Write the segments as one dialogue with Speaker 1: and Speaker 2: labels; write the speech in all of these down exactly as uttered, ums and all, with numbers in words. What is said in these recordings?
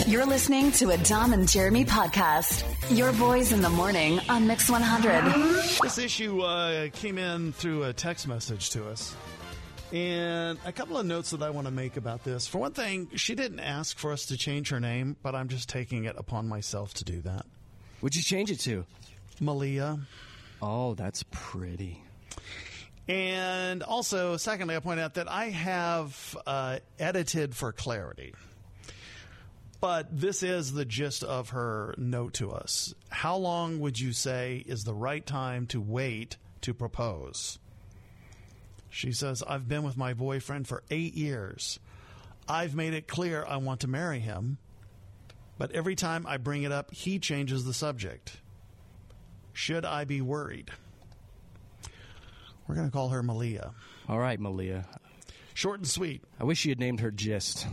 Speaker 1: You're listening to a Dom and Jeremy podcast. Your boys in the morning on Mix one hundred.
Speaker 2: This issue uh, came in through a text message to us. And a couple of notes that I want to make about this. For one thing, she didn't ask for us to change her name, but I'm just taking it upon myself to do that.
Speaker 3: What'd you change it to?
Speaker 2: Malia.
Speaker 3: Oh, that's pretty.
Speaker 2: And also, secondly, I point out that I have uh, edited for clarity. But this is the gist of her note to us. How long would you say is the right time to wait to propose? She says, I've been with my boyfriend for eight years. I've made it clear I want to marry him. But every time I bring it up, he changes the subject. Should I be worried? We're going to call her Malia.
Speaker 3: All right, Malia.
Speaker 2: Short and sweet.
Speaker 3: I wish you had named her Gist.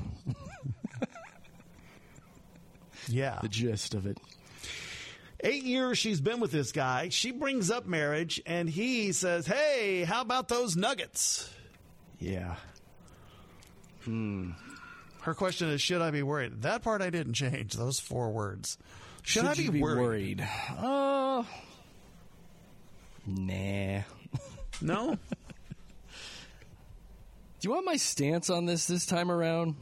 Speaker 2: Yeah.
Speaker 3: The gist of it.
Speaker 2: Eight years she's been with this guy. She brings up marriage, and he says, hey, how about those nuggets?
Speaker 3: Yeah. Hmm.
Speaker 2: Her question is, should I be worried? That part I didn't change, those four words. Should,
Speaker 3: Should
Speaker 2: I be,
Speaker 3: you be
Speaker 2: worried?
Speaker 3: worried? Oh. Nah.
Speaker 2: No?
Speaker 3: Do you want my stance on this this time around?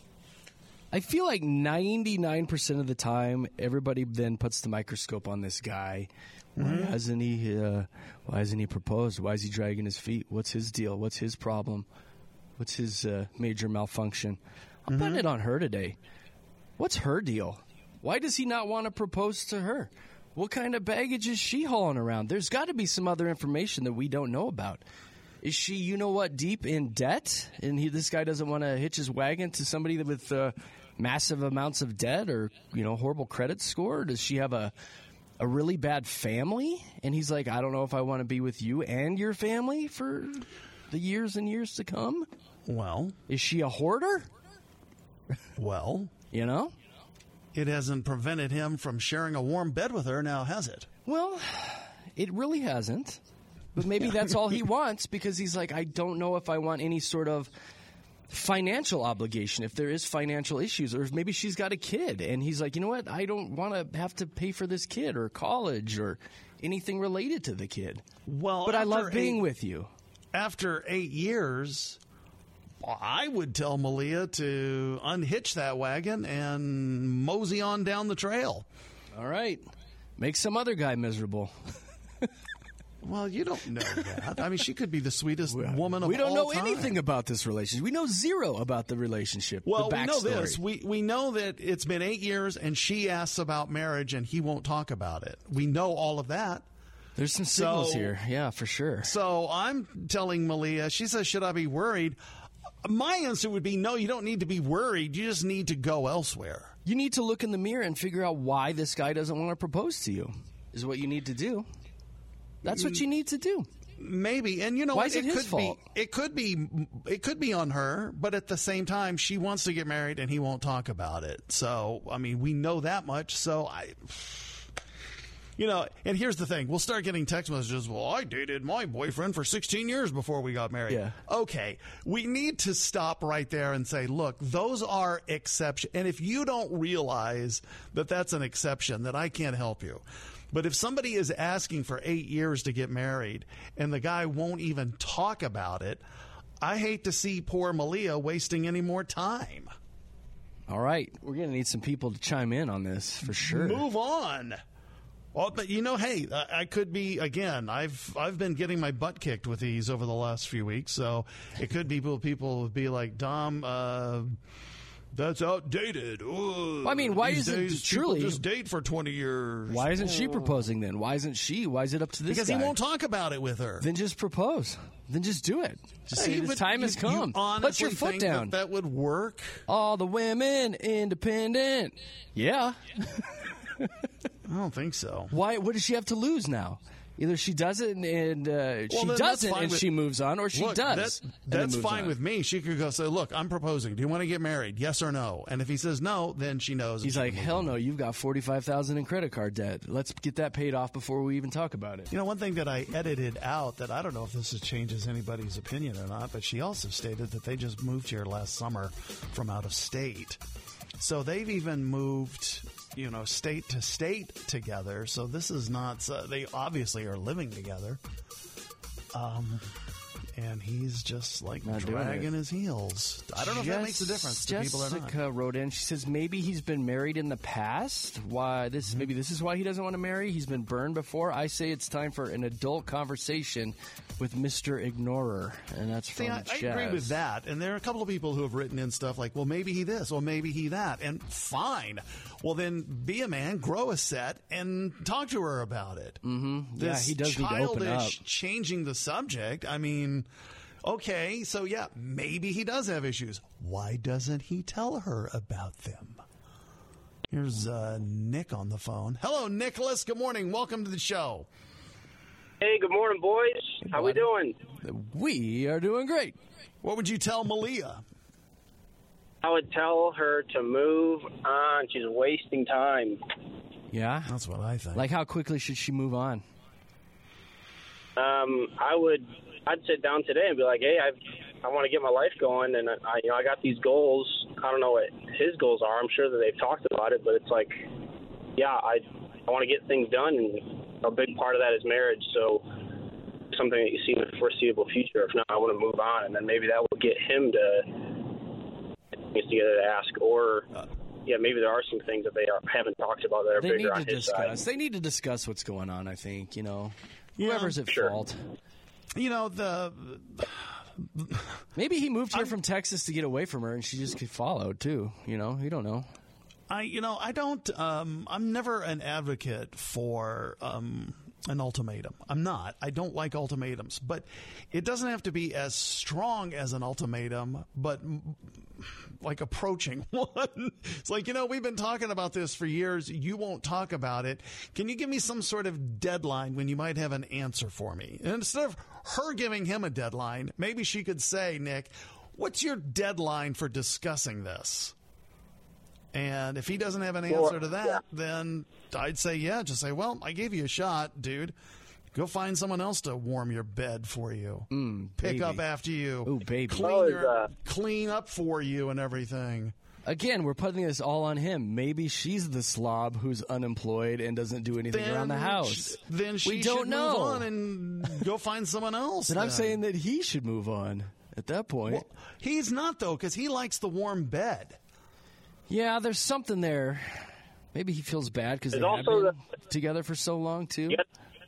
Speaker 3: I feel like ninety-nine percent of the time, everybody then puts the microscope on this guy. Why mm-hmm. hasn't he? Uh, why hasn't he proposed? Why is he dragging his feet? What's his deal? What's his problem? What's his uh, major malfunction? I'm mm-hmm. putting it on her today. What's her deal? Why does he not want to propose to her? What kind of baggage is she hauling around? There's got to be some other information that we don't know about. Is she, you know what, deep in debt? And he, this guy doesn't want to hitch his wagon to somebody with uh, massive amounts of debt or, you know, horrible credit score? Does she have a a really bad family? And he's like, I don't know if I want to be with you and your family for the years and years to come.
Speaker 2: Well.
Speaker 3: Is she a hoarder?
Speaker 2: Well.
Speaker 3: You know?
Speaker 2: It hasn't prevented him from sharing a warm bed with her now, has it?
Speaker 3: Well, it really hasn't. But maybe that's all he wants because he's like, I don't know if I want any sort of financial obligation, if there is financial issues, or if maybe she's got a kid. And he's like, you know what? I don't want to have to pay for this kid or college or anything related to the kid.
Speaker 2: Well,
Speaker 3: but I love being
Speaker 2: eight,
Speaker 3: with you.
Speaker 2: After eight years, I would tell Malia to unhitch that wagon and mosey on down the trail.
Speaker 3: All right. Make some other guy miserable.
Speaker 2: Well, you don't know that. I mean, she could be the sweetest well, woman of all time.
Speaker 3: We don't know time. anything about this relationship. We know zero about the relationship.
Speaker 2: Well,
Speaker 3: the
Speaker 2: we know this. We we know that it's been eight years, and she asks about marriage, and he won't talk about it. We know all of that.
Speaker 3: There's some signals
Speaker 2: so,
Speaker 3: here. Yeah, for sure.
Speaker 2: So I'm telling Malia, she says, should I be worried? My answer would be, no, you don't need to be worried. You just need to go elsewhere.
Speaker 3: You need to look in the mirror and figure out why this guy doesn't want to propose to you, is what you need to do. That's what you need to do.
Speaker 2: Maybe, and you know,
Speaker 3: why
Speaker 2: what?
Speaker 3: is it,
Speaker 2: it
Speaker 3: his
Speaker 2: could
Speaker 3: fault?
Speaker 2: be. It could be. It could be on her, but at the same time, she wants to get married, and he won't talk about it. So, I mean, we know that much. So, I, you know, and here's the thing: we'll start getting text messages. Well, I dated my boyfriend for sixteen years before we got married.
Speaker 3: Yeah.
Speaker 2: Okay, we need to stop right there and say, look, those are exceptions. And if you don't realize that that's an exception, then I can't help you. But if somebody is asking for eight years to get married and the guy won't even talk about it, I hate to see poor Malia wasting any more time.
Speaker 3: All right. We're going to need some people to chime in on this for sure.
Speaker 2: Move on. Well, but you know, hey, I could be, again, I've I've been getting my butt kicked with these over the last few weeks. So it could be people, people would be like, Dom, uh, that's outdated. Ooh,
Speaker 3: well, I mean, why
Speaker 2: is
Speaker 3: it truly
Speaker 2: just date for twenty years?
Speaker 3: Why isn't she proposing then? Why isn't she? Why is it up to this
Speaker 2: because
Speaker 3: guy?
Speaker 2: Because he won't talk about it with her.
Speaker 3: Then just propose. Then just do it. Just say the time
Speaker 2: you,
Speaker 3: has come.
Speaker 2: You
Speaker 3: Put your foot
Speaker 2: think
Speaker 3: down.
Speaker 2: That, that would work.
Speaker 3: All the women independent. Yeah.
Speaker 2: I don't think so.
Speaker 3: Why? What does she have to lose now? Either she does it and, and uh, well, she doesn't and with, she moves on, or she
Speaker 2: look,
Speaker 3: does.
Speaker 2: That, that's fine
Speaker 3: on.
Speaker 2: with me. She could go say, look, I'm proposing. Do you want to get married? Yes or no? And if he says no, then she knows.
Speaker 3: He's like, hell no, you've got forty-five thousand dollars in credit card debt. Let's get that paid off before we even talk about it.
Speaker 2: You know, one thing that I edited out that I don't know if this changes anybody's opinion or not, but she also stated that they just moved here last summer from out of state. So they've even moved, you know, state to state together. So this is not, uh, they obviously are living together. Um, and he's just like
Speaker 3: Not doing
Speaker 2: dragging
Speaker 3: it.
Speaker 2: his heels. I don't know if that makes a difference to people or not.
Speaker 3: Jessica wrote in. She says maybe he's been married in the past. Why this?
Speaker 2: Mm-hmm.
Speaker 3: Maybe this is why he doesn't want to marry. He's been burned before. I say it's time for an adult conversation with Mister Ignorer, and that's from
Speaker 2: See, I, I
Speaker 3: Jazz.
Speaker 2: agree with that. And there are a couple of people who have written in stuff like, well, maybe he this, or maybe he that. And fine. Well, then be a man, grow a set, and talk to her about it.
Speaker 3: Mm-hmm. Yeah,
Speaker 2: This
Speaker 3: he does need to open up.
Speaker 2: childish changing the subject. I mean, okay, so yeah, maybe he does have issues. Why doesn't he tell her about them? Here's uh, Nick on the phone. Hello, Nicholas. Good morning. Welcome to the show.
Speaker 4: Hey, good morning, boys. How we doing?
Speaker 3: We are doing great.
Speaker 2: What would you tell Malia?
Speaker 4: I would tell her to move on. She's wasting time.
Speaker 3: Yeah,
Speaker 2: That's what I think.
Speaker 3: like how quickly should she move on?
Speaker 4: Um, I would, I'd sit down today and be like, hey, I, I want to get my life going, and I, you know, I got these goals. I don't know what his goals are. I'm sure that they've talked about it, but it's like, yeah, I, I want to get things done, and a big part of that is marriage. So something that you see in the foreseeable future. If not, I want to move on, and then maybe that will get him to get together to ask, or yeah, maybe there are some things that they are, haven't talked about that are
Speaker 3: They need
Speaker 4: bigger
Speaker 3: to
Speaker 4: on his
Speaker 3: discuss.
Speaker 4: side.
Speaker 3: They need to discuss what's going on. I think you know,
Speaker 2: Yeah,
Speaker 3: whoever's at
Speaker 4: sure.
Speaker 3: fault.
Speaker 2: You know, the
Speaker 3: Maybe he moved here from Texas to get away from her, and she just followed too. You know, you don't know.
Speaker 2: I, you know, I don't, um, I'm never an advocate for, um, an ultimatum. I'm not. I don't like ultimatums, but it doesn't have to be as strong as an ultimatum, but m- like approaching one. It's like, you know, we've been talking about this for years. You won't talk about it. Can you give me some sort of deadline when you might have an answer for me? And instead of her giving him a deadline, maybe she could say, Nick, what's your deadline for discussing this? And if he doesn't have an answer to that,
Speaker 4: yeah.
Speaker 2: then I'd say, yeah, just say, well, I gave you a shot, dude. Go find someone else to warm your bed for you.
Speaker 3: Mm,
Speaker 2: Pick
Speaker 3: baby.
Speaker 2: up after you.
Speaker 3: Ooh, baby.
Speaker 2: Clean,
Speaker 4: Oh,
Speaker 2: your,
Speaker 4: uh,
Speaker 2: clean up for you and everything.
Speaker 3: Again, we're putting this all on him. Maybe she's the slob who's unemployed and doesn't do anything
Speaker 2: Then
Speaker 3: around the house.
Speaker 2: sh- Then she
Speaker 3: we don't
Speaker 2: should
Speaker 3: know.
Speaker 2: move on and go find someone else.
Speaker 3: And I'm
Speaker 2: then.
Speaker 3: saying that he should move on at that point.
Speaker 2: Well, he's not, though, because he likes the warm bed.
Speaker 3: Yeah, there's something there. Maybe he feels bad because they
Speaker 4: There's
Speaker 3: have
Speaker 4: also
Speaker 3: been together for so long too.
Speaker 4: You got,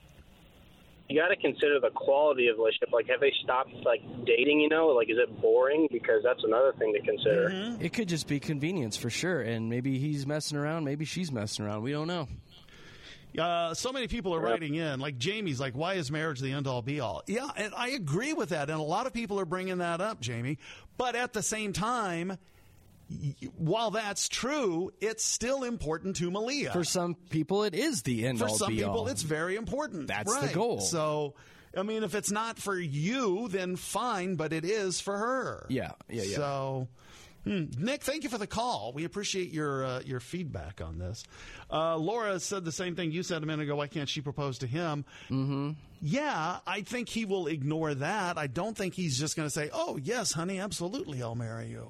Speaker 4: you got to consider the quality of the relationship. Like, have they stopped, like, dating, you know? Like, is it boring? Because that's another thing to consider.
Speaker 2: Mm-hmm.
Speaker 3: It could just be convenience for sure, and maybe he's messing around, maybe she's messing around. We don't know.
Speaker 2: Uh, so many people are
Speaker 4: Yep.
Speaker 2: writing in, like Jamie's like, why is marriage the end-all be-all? Yeah, and I agree with that, and a lot of people are bringing that up, Jamie. But at the same time, y- while that's true, it's still important to Malia.
Speaker 3: For some people, it is the end
Speaker 2: For
Speaker 3: all
Speaker 2: some
Speaker 3: be
Speaker 2: people,
Speaker 3: all.
Speaker 2: it's very important.
Speaker 3: That's the
Speaker 2: Right.
Speaker 3: goal.
Speaker 2: So, I mean, if it's not for you, then fine, but it is for her.
Speaker 3: Yeah, yeah, yeah.
Speaker 2: So, hmm. Nick, thank you for the call. We appreciate your uh, your feedback on this. Uh, Laura said the same thing you said a minute ago. Why can't she propose to him? Mm-hmm. Yeah, I think he will ignore that. I don't think he's just going to say, oh, yes, honey, absolutely, I'll marry you.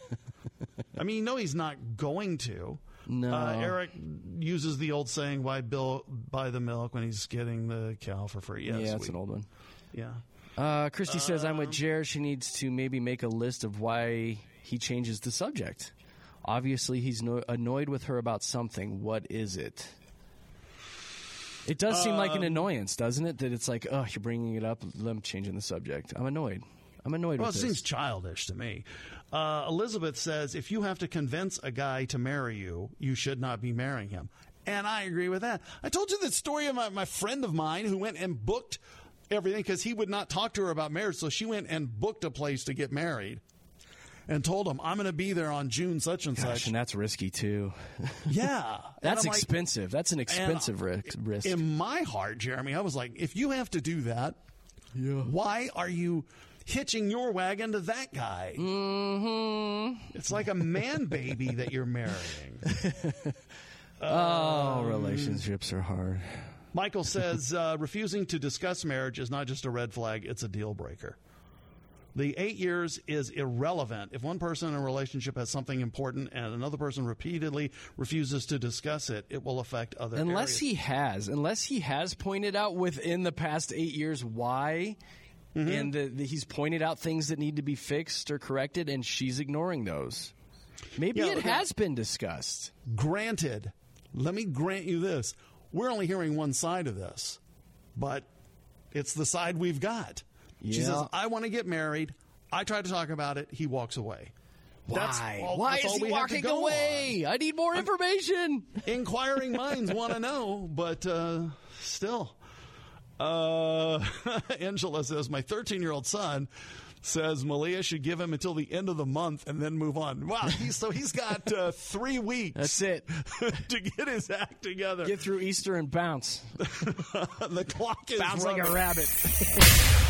Speaker 2: I mean, no, he's not going to.
Speaker 3: No.
Speaker 2: Uh, Eric uses the old saying, why Bill buy the milk when he's getting the cow for free? Yes,
Speaker 3: yeah, that's
Speaker 2: we-
Speaker 3: an old one.
Speaker 2: Yeah.
Speaker 3: Uh, Christy says, I'm with Jer. She needs to maybe make a list of why he changes the subject. Obviously, he's no- annoyed with her about something. What is it? It does seem like an annoyance, doesn't it? That it's like, oh, you're bringing it up. I'm changing the subject. I'm annoyed. I'm annoyed
Speaker 2: Well, it
Speaker 3: with
Speaker 2: seems
Speaker 3: this.
Speaker 2: childish to me. Uh, Elizabeth says, if you have to convince a guy to marry you, you should not be marrying him. And I agree with that. I told you the story of my, my friend of mine who went and booked everything because he would not talk to her about marriage. So she went and booked a place to get married and told him, I'm going to be there on June such and
Speaker 3: Gosh,
Speaker 2: such.
Speaker 3: and that's risky, too.
Speaker 2: Yeah. And
Speaker 3: That's
Speaker 2: I'm like-
Speaker 3: expensive. That's an expensive ri- risk.
Speaker 2: In my heart, Jeremy, I was like, if you have to do that,
Speaker 3: Yeah.
Speaker 2: why are you hitching your wagon to that guy?
Speaker 3: Mm-hmm.
Speaker 2: It's like a man baby that you're marrying.
Speaker 3: Oh, relationships are hard.
Speaker 2: Michael says uh, refusing to discuss marriage is not just a red flag, it's a deal breaker. The eight years is irrelevant. If one person in a relationship has something important and another person repeatedly refuses to discuss it, it will affect other
Speaker 3: Unless
Speaker 2: areas.
Speaker 3: he has. Unless he has pointed out within the past eight years why, mm-hmm. and the, the, he's pointed out things that need to be fixed or corrected, and she's ignoring those. Maybe
Speaker 2: yeah,
Speaker 3: it
Speaker 2: okay.
Speaker 3: has been discussed.
Speaker 2: Granted, let me grant you this. We're only hearing one side of this, but it's the side we've got.
Speaker 3: Yeah.
Speaker 2: She says, I want to get married. I try to talk about it. He walks away.
Speaker 3: Why?
Speaker 2: That's all,
Speaker 3: Why
Speaker 2: that's
Speaker 3: is
Speaker 2: all
Speaker 3: he
Speaker 2: we have to
Speaker 3: walking
Speaker 2: go
Speaker 3: away?
Speaker 2: on.
Speaker 3: I need more information.
Speaker 2: Inquiring minds want to know, but uh, still. Uh, Angela says, my thirteen-year-old son says Malia should give him until the end of the month and then move on. Wow, he's, so he's got uh, three weeks.
Speaker 3: That's it.
Speaker 2: to get his act together.
Speaker 3: Get through Easter and bounce.
Speaker 2: The clock is
Speaker 3: Bounce
Speaker 2: running.
Speaker 3: like a rabbit.